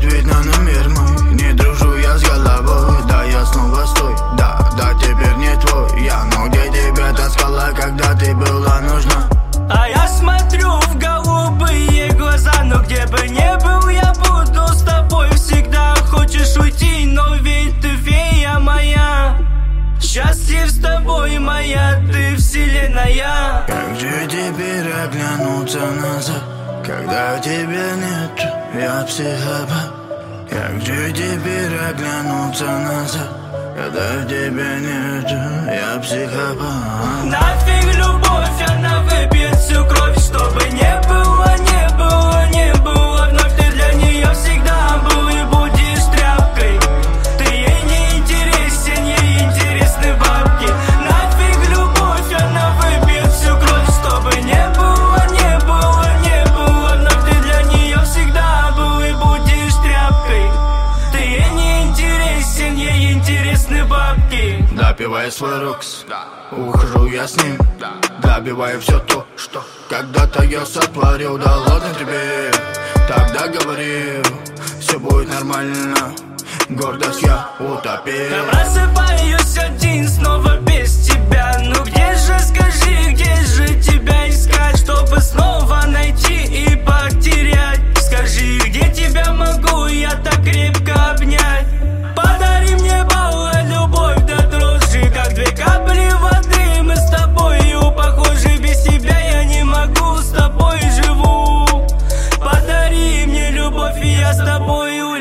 ответь на номер мой. Не дружу я с головой, да я снова стой. Да, теперь не твой я, но где тебя таскала, когда ты была нужна? А я смотрю в голубые глаза, но где бы не был, я буду с тобой всегда. Хочешь уйти, но ведь ты фея моя. Счастлив с тобой, моя ты вселенная. Как же теперь оглянуться назад, когда тебя нет, я психопат. Как же теперь оглянуться назад, когда тебя нет, я психопат. Нафиг любовь, она выпьет всю кровь, чтобы не было, не было, не было. Вновь ты для нее всегда был и будешь тряпкой. Ты ей не интересен, ей интересны бабки. Нафиг любовь, она выпьет всю кровь, чтобы не было, не было, не было. Вновь ты для нее всегда был и будешь тряпкой. Ты ей не интересен, ей интересны бабки. Допивая свой рокс, ухожу я с ним, добивая все то, что когда-то я сотворил. Да ладно тебе, тогда говорил, все будет нормально, гордость я утопил. Я просыпаюсь один, снова без тебя. Ну где же, скажи, где же тебя искать, чтобы снова найти и потерять? Скажи, где тебя могу я так крепко обнять? Подари мне баллы, любовь до дрожи, как две капли воды. Мы с тобою похожи, без тебя я не могу, с тобой живу. Подари мне любовь, и я с тобою